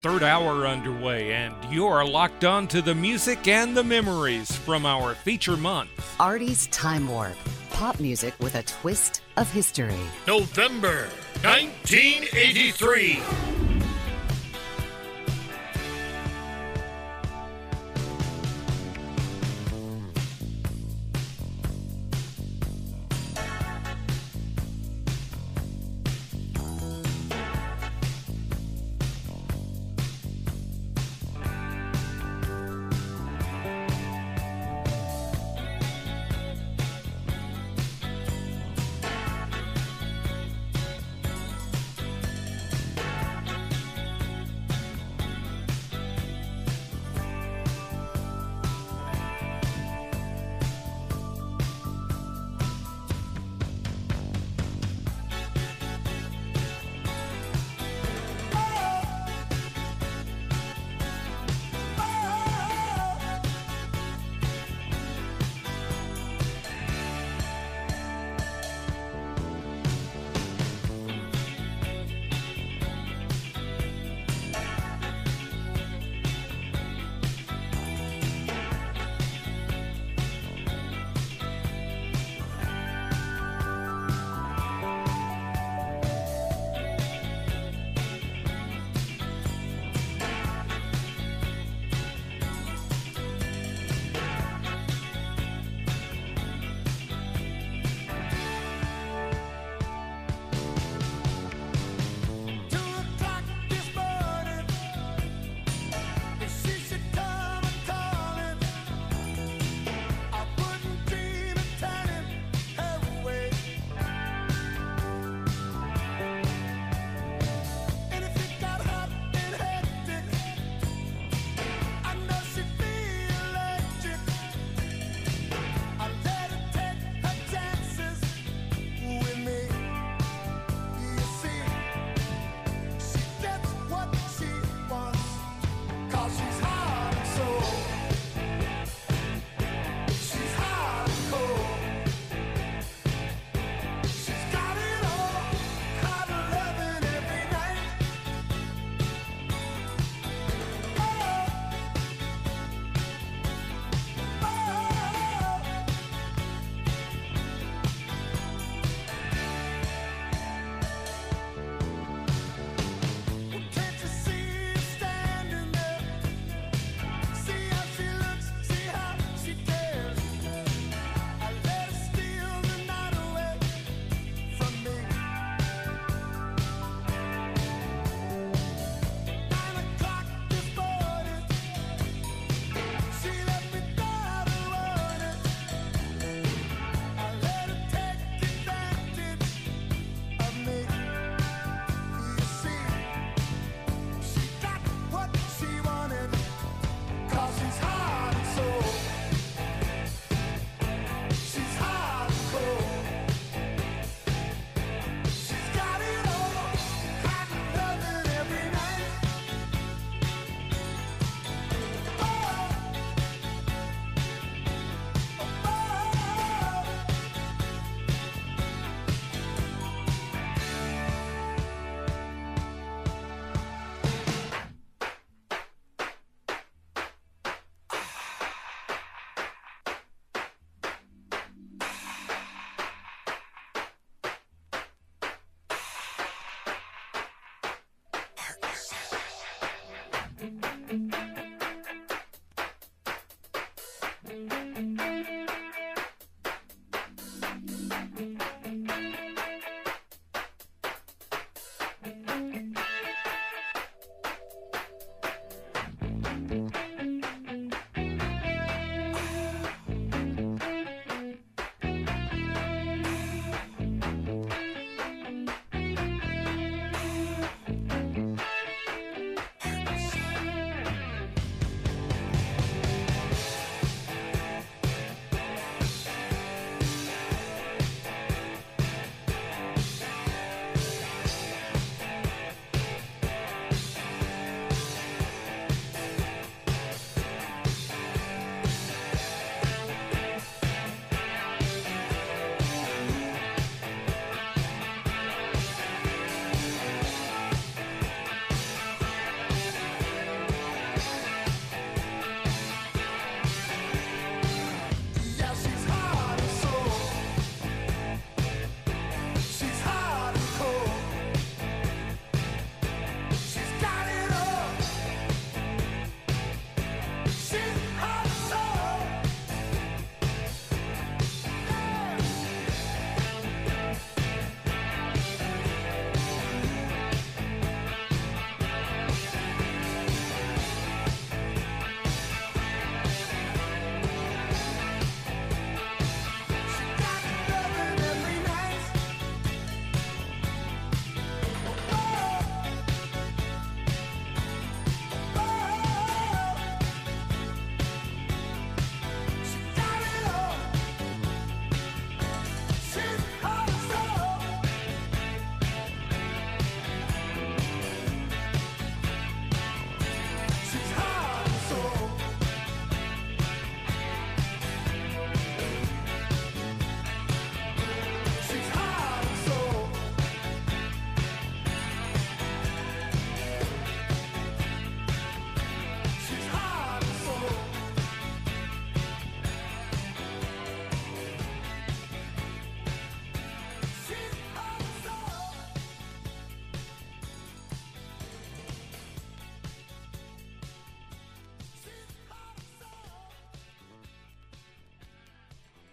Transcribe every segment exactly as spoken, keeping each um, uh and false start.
Third hour underway, and you're locked on to the music and the memories from our feature month. Artie's Time Warp. Pop music with a twist of history. November nineteen eighty-three.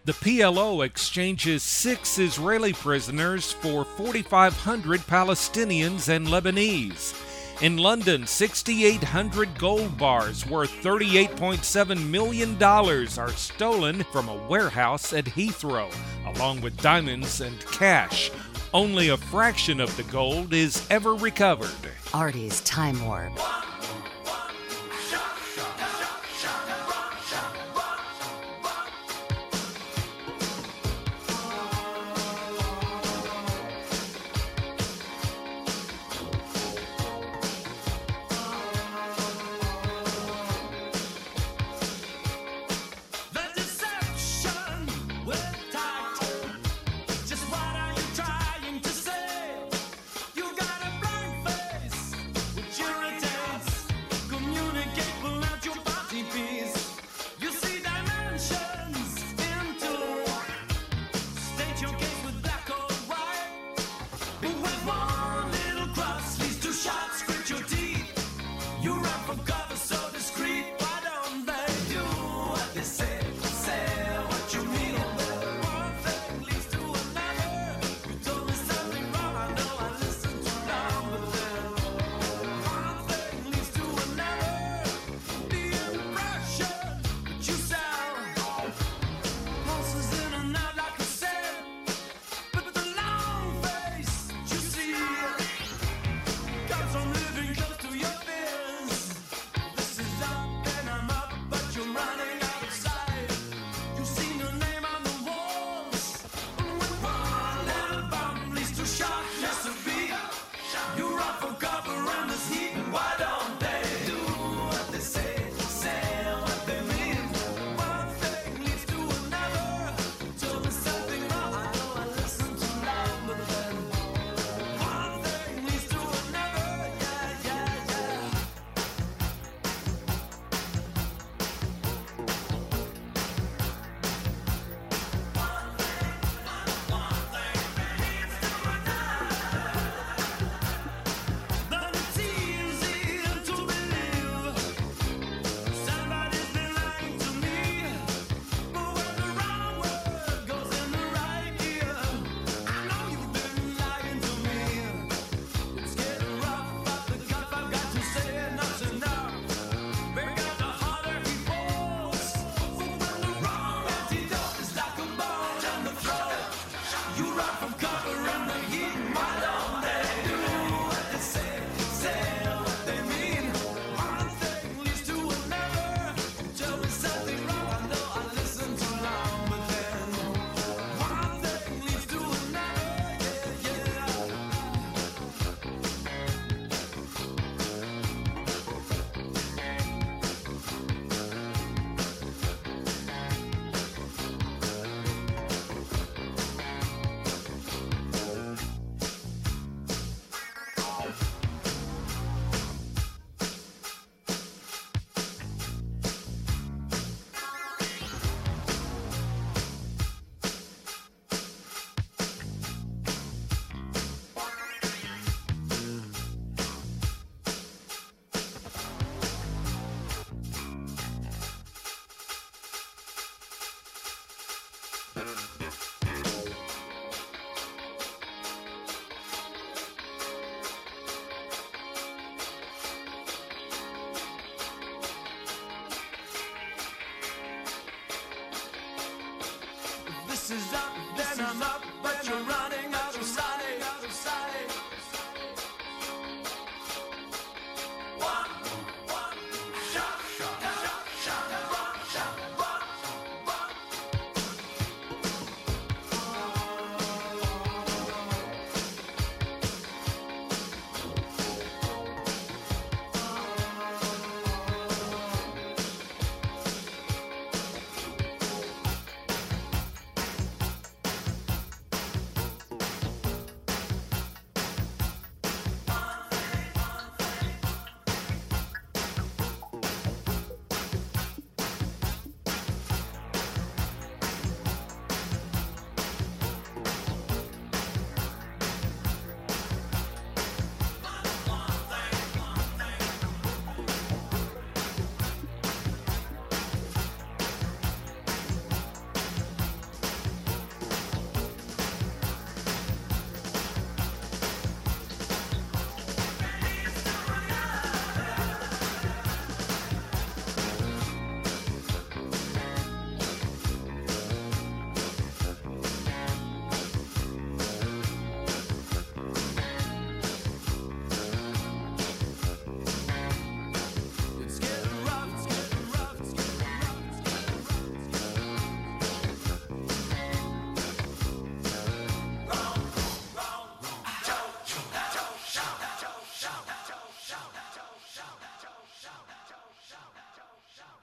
The P L O exchanges six Israeli prisoners for forty-five hundred Palestinians and Lebanese. In London, six thousand eight hundred gold bars worth thirty-eight point seven million dollars are stolen from a warehouse at Heathrow, along with diamonds and cash. Only a fraction of the gold is ever recovered. Artie's Time Warp. This is up, then I'm up, but you're running out of sight, out of sight. One, one, shot, shot, shot, shot, run, shot, run, run.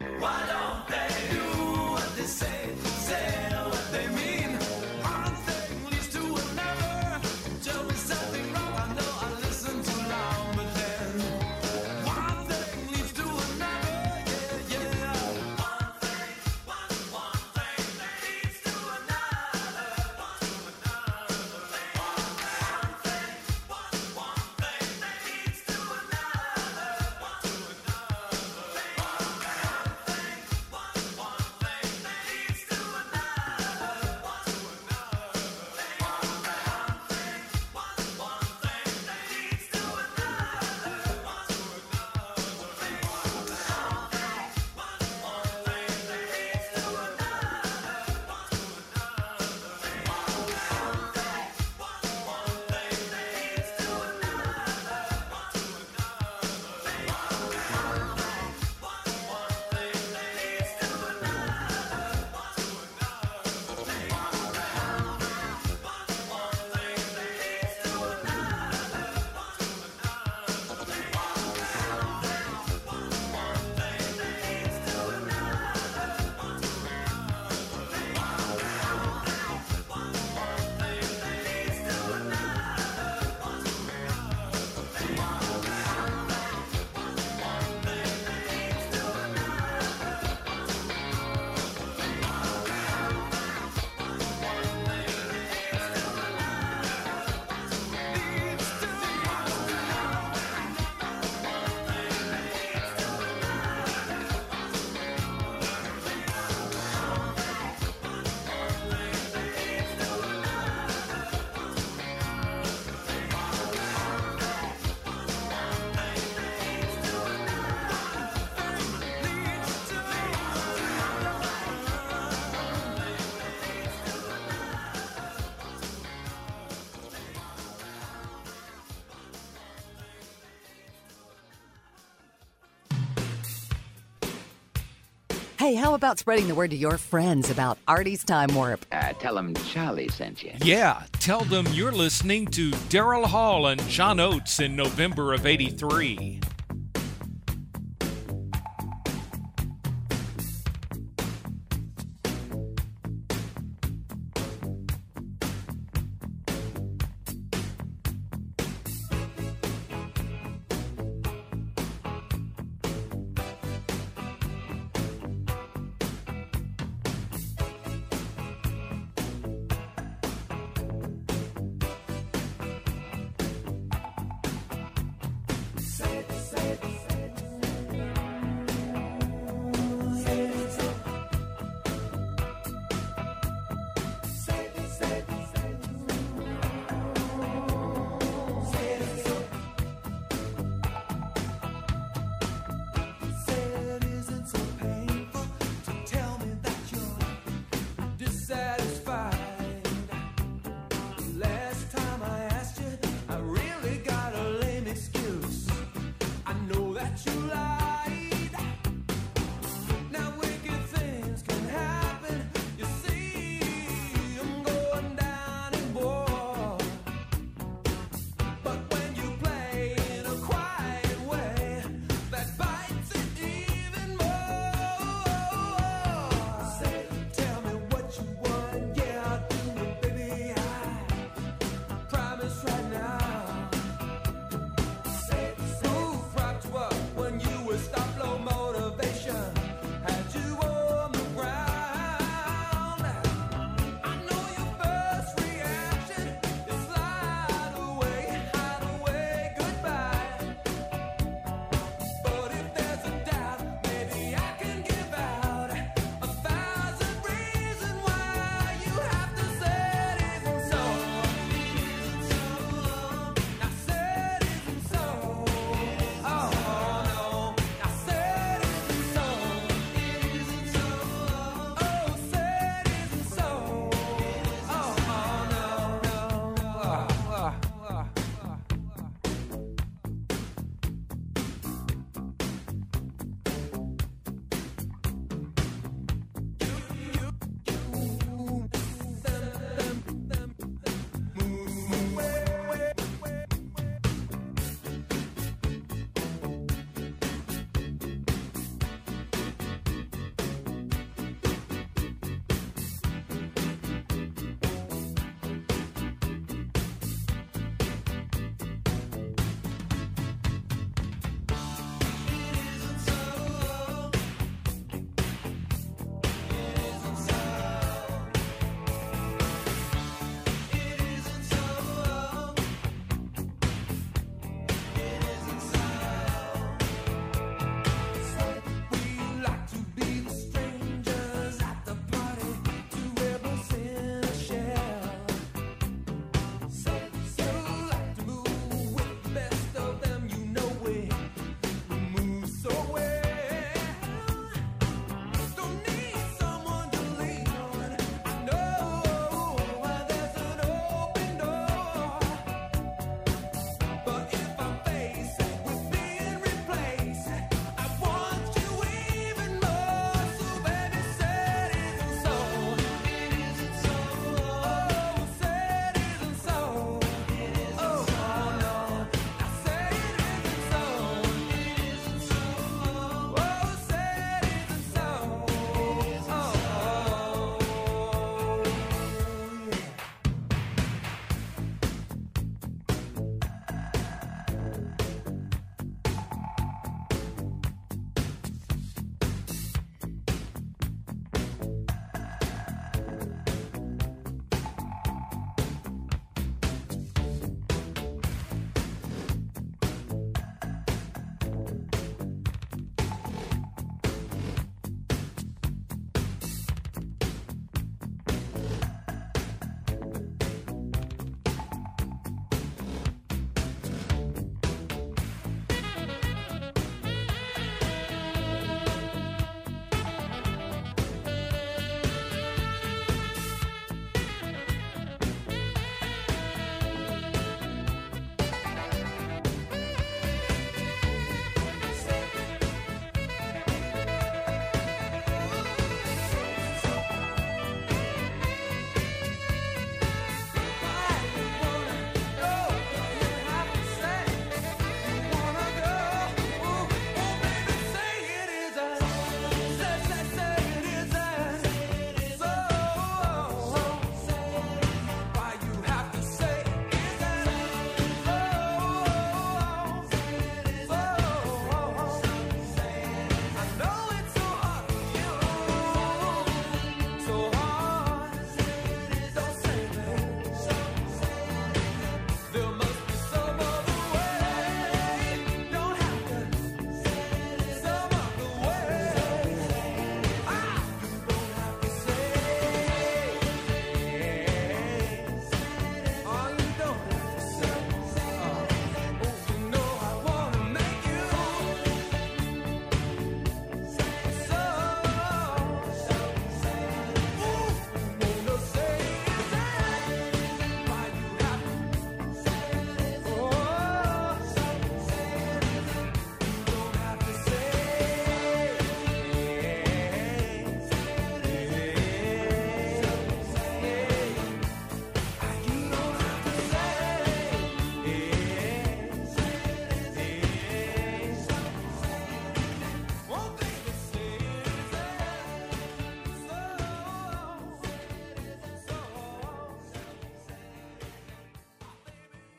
Why don't they do what they say, say what they mean? One thing leads to another. Tell me something wrong, I know I listen too long, but then one thing leads to another, yeah, yeah. One thing, one, one thing leads to another, one to another thing. One thing, one, one thing leads to another, one to another thing. One thing, one, one thing leads to another, one to another thing. One thing, one, one thing leads to another, one to another thing. One thing, one, one thing leads to another, one to another thing. One thing, one, one thing leads to another, one to another thing. One thing, one, one thing leads to another, one to another thing. One thing, one, one thing leads to another, one to another thing. One thing, one, one thing leads to another, one to another thing. One thing, one, one thing leads to another, one to another thing. One thing, one, one thing leads to Hey, how about spreading the word to your friends about Artie's Time Warp? Uh, tell them Charlie sent you. Yeah, tell them you're listening to Daryl Hall and John Oates in November of eighty-three. say, say.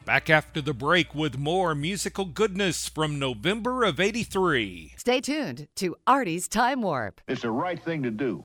Back after the break with more musical goodness from November of eighty-three. Stay tuned to Artie's Time Warp. It's the right thing to do.